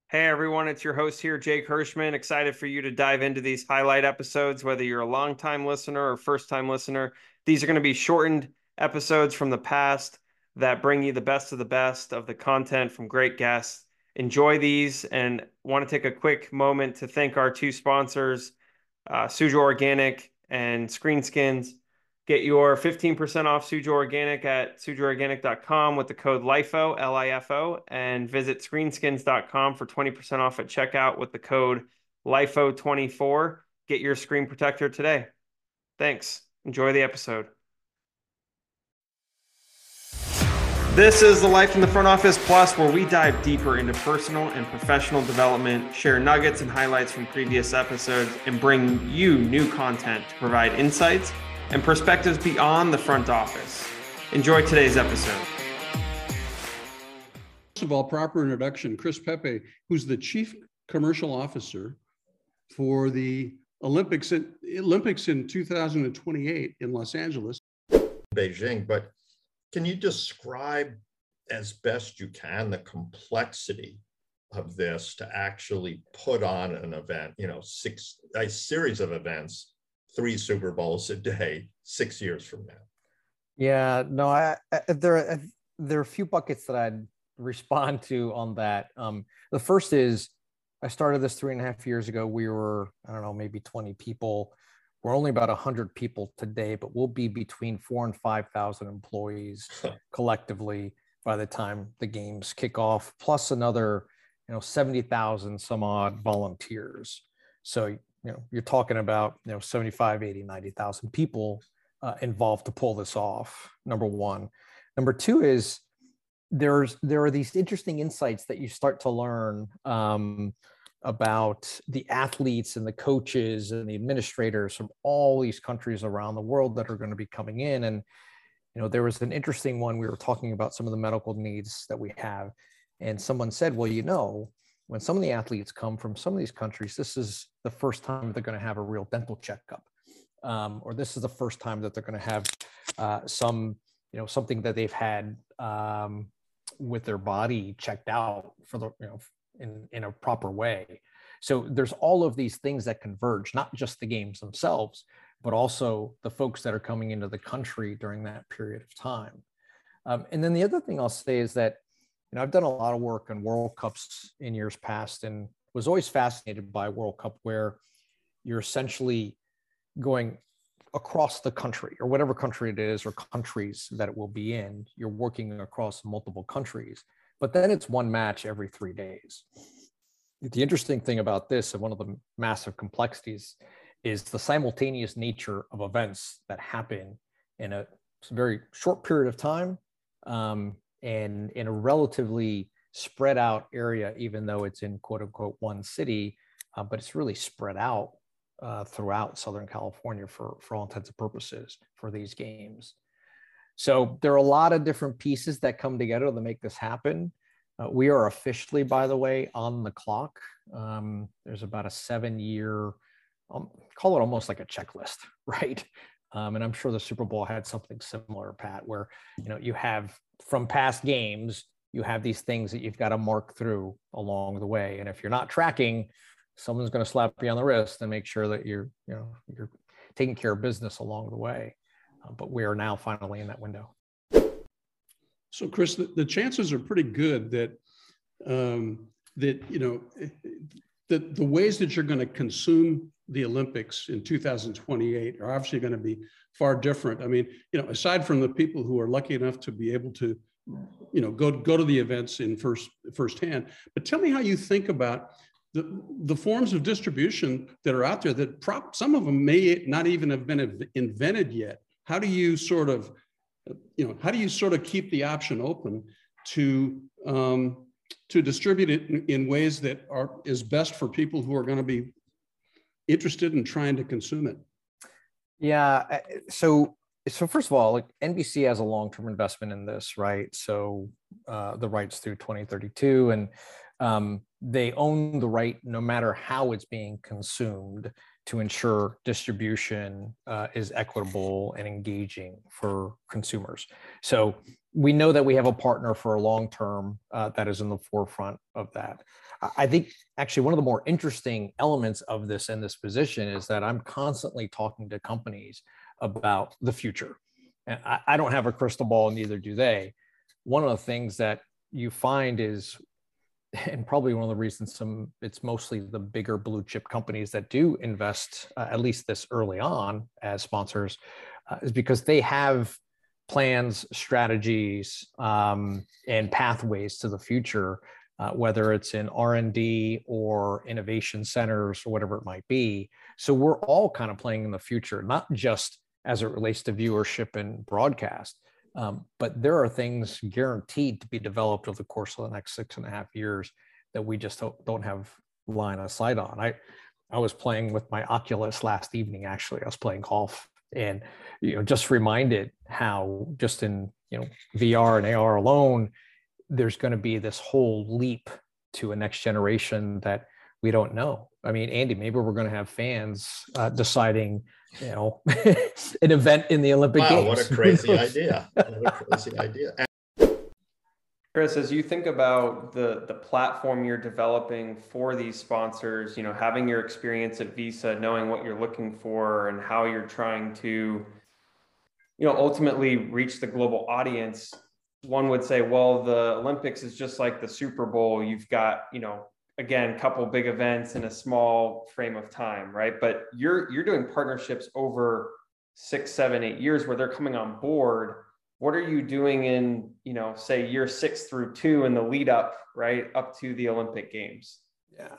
Hey everyone, it's your host here, Jake Hirschman. Excited for you to dive into these highlight episodes, whether you're a long-time listener or first-time listener. These are going to be shortened episodes from the past that bring you the best of the content from great guests. Enjoy these and want to take a quick moment to thank our two sponsors, Suja Organic and Screen Skins. Get your 15% off Suja Organic at sujaorganic.com with the code LIFO, LIFO, and visit screenskins.com for 20% off at checkout with the code LIFO24. Get your screen protector today. Thanks. Enjoy the episode. This is the Life in the Front Office Plus, where we dive deeper into personal and professional development, share nuggets and highlights from previous episodes, and bring you new content to provide insights and perspectives beyond the front office. Enjoy today's episode. First of all, proper introduction, Chris Pepe, who's the Chief Commercial Officer for the Olympics in 2028 in Los Angeles. Beijing, but can you describe as best you can the complexity of this to actually put on an event, a series of events, 3 Super Bowls a day, 6 years from now? Yeah, no, there are a few buckets that I'd respond to on that. The first is I started this 3.5 years ago. We were, I don't know, maybe 20 people. We're only about 100 people today, but we'll be between 4,000 and 5,000 employees collectively by the time the games kick off, plus another, 70,000 some odd volunteers. So, you're talking about, 75, 80, 90,000 people involved to pull this off, number one. Number two is there are these interesting insights that you start to learn about the athletes and the coaches and the administrators from all these countries around the world that are going to be coming in. And, there was an interesting one. We were talking about some of the medical needs that we have. And someone said, well, when some of the athletes come from some of these countries, this is the first time they're going to have a real dental checkup. Or this is the first time that they're going to have something that they've had with their body checked out for the, in a proper way. So there's all of these things that converge, not just the games themselves, but also the folks that are coming into the country during that period of time. And then the other thing I'll say is that, I've done a lot of work on World Cups in years past and was always fascinated by World Cup, where you're essentially going across the country or whatever country it is or countries that it will be in. You're working across multiple countries, but then it's one match every 3 days. The interesting thing about this, and one of the massive complexities, is the simultaneous nature of events that happen in a very short period of time and in a relatively spread out area, even though it's in quote unquote one city, but it's really spread out throughout Southern California for all intents and purposes for these games. So there are a lot of different pieces that come together to make this happen. We are officially, by the way, on the clock. There's about a 7-year, call it almost like a checklist, right? And I'm sure the Super Bowl had something similar, Pat, where, you have from past games, you have these things that you've got to mark through along the way. And if you're not tracking, someone's going to slap you on the wrist and make sure that you're taking care of business along the way. But we are now finally in that window. So, Chris, the chances are pretty good that the ways that you're going to consume the Olympics in 2028 are obviously going to be far different. I mean, aside from the people who are lucky enough to be able to, go to the events in firsthand, but tell me how you think about the forms of distribution that are out there that some of them may not even have been invented yet. How do you sort of keep the option open to distribute it in ways that is best for people who are going to be interested in trying to consume it? Yeah. So first of all, NBC has a long-term investment in this, right? So the rights through 2032, and they own the right, no matter how it's being consumed, to ensure distribution is equitable and engaging for consumers. So we know that we have a partner for a long term that is in the forefront of that. I think actually one of the more interesting elements of this in this position is that I'm constantly talking to companies about the future. And I don't have a crystal ball, neither do they. One of the things that you find is, and probably one of the reasons it's mostly the bigger blue chip companies that do invest, at least this early on as sponsors, is because they have plans, strategies, and pathways to the future, whether it's in R&D or innovation centers or whatever it might be. So we're all kind of playing in the future, not just as it relates to viewership and broadcast, but there are things guaranteed to be developed over the course of the next 6.5 years that we just don't have line of sight on. I was playing with my Oculus last evening, actually. I was playing golf and, just reminded how just in, VR and AR alone, there's going to be this whole leap to a next generation that we don't know. I mean, Andy, maybe we're going to have fans deciding, an event in the Olympic Games. Wow, what a crazy idea. What a crazy idea. Chris, as you think about the platform you're developing for these sponsors, having your experience at Visa, knowing what you're looking for and how you're trying to, ultimately reach the global audience, one would say, well, the Olympics is just like the Super Bowl. You've got, again, a couple big events in a small frame of time, right? But you're doing partnerships over 6, 7, 8 years where they're coming on board. What are you doing in, say year 6 through 2 in the lead up, right, up to the Olympic Games? Yeah.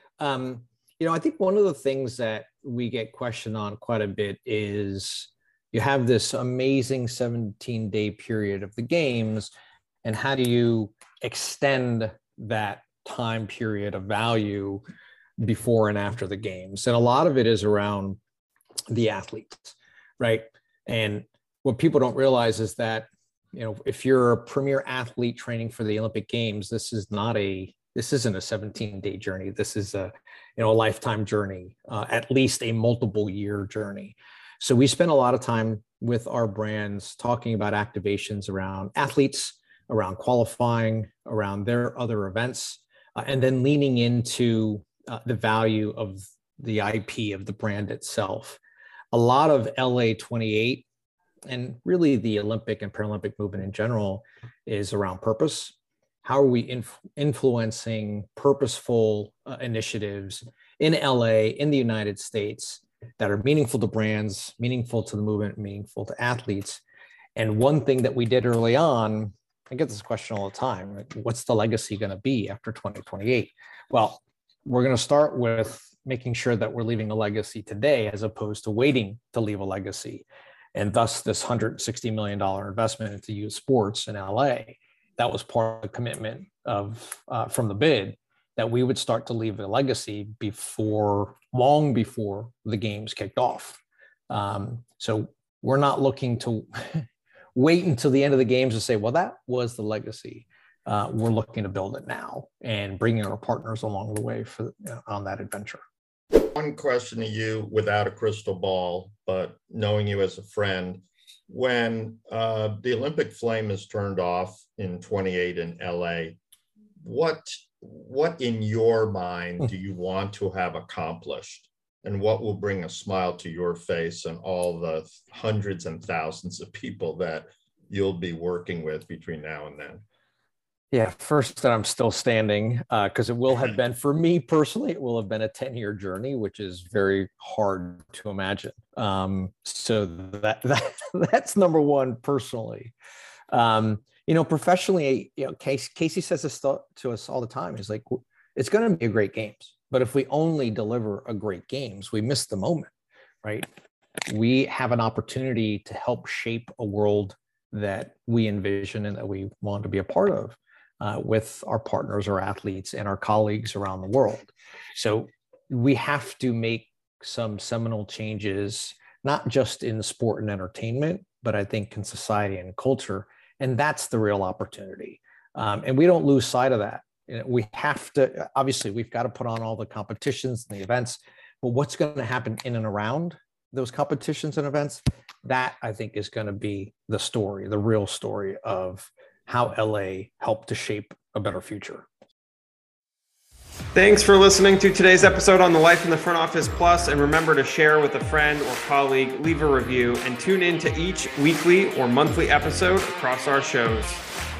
I think one of the things that we get questioned on quite a bit is you have this amazing 17-day period of the games, and how do you extend that time period of value before and after the games? And a lot of it is around the athletes, right? And what people don't realize is that, if you're a premier athlete training for the Olympic Games, this isn't a 17-day journey. This is a lifetime journey, at least a multiple year journey. So we spend a lot of time with our brands talking about activations around athletes, around qualifying, around their other events, and then leaning into the value of the IP of the brand itself. A lot of LA 28 and really the Olympic and Paralympic movement in general is around purpose. How are we influencing purposeful initiatives in LA, in the United States, that are meaningful to brands, meaningful to the movement, meaningful to athletes? And one thing that we did early on, I get this question all the time, right? What's the legacy going to be after 2028? Well, we're going to start with making sure that we're leaving a legacy today as opposed to waiting to leave a legacy. And thus this $160 million investment into youth sports in LA, that was part of the commitment from the bid, that we would start to leave a legacy long before the games kicked off. So we're not looking to wait until the end of the games to say, well, that was the legacy. We're looking to build it now and bringing our partners along the way on that adventure. One question to you, without a crystal ball, but knowing you as a friend, when the Olympic flame is turned off in 28 in LA, what in your mind do you want to have accomplished? And what will bring a smile to your face and all the hundreds and thousands of people that you'll be working with between now and then? Yeah, first, that I'm still standing, because it will have been, for me personally, it will have been a 10-year journey, which is very hard to imagine. So that's number one personally. Professionally, Casey says this to us all the time. He's like, it's going to be a great games, but if we only deliver a great games, we miss the moment, right? We have an opportunity to help shape a world that we envision and that we want to be a part of. With our partners, our athletes, and our colleagues around the world. So we have to make some seminal changes, not just in sport and entertainment, but I think in society and culture. And that's the real opportunity. And we don't lose sight of that. We have to, obviously, we've got to put on all the competitions and the events, But what's going to happen in and around those competitions and events, that I think is going to be the story, the real story of how LA helped to shape a better future. Thanks for listening to today's episode on the Life in the Front Office Plus, and remember to share with a friend or colleague, leave a review, and tune in to each weekly or monthly episode across our shows.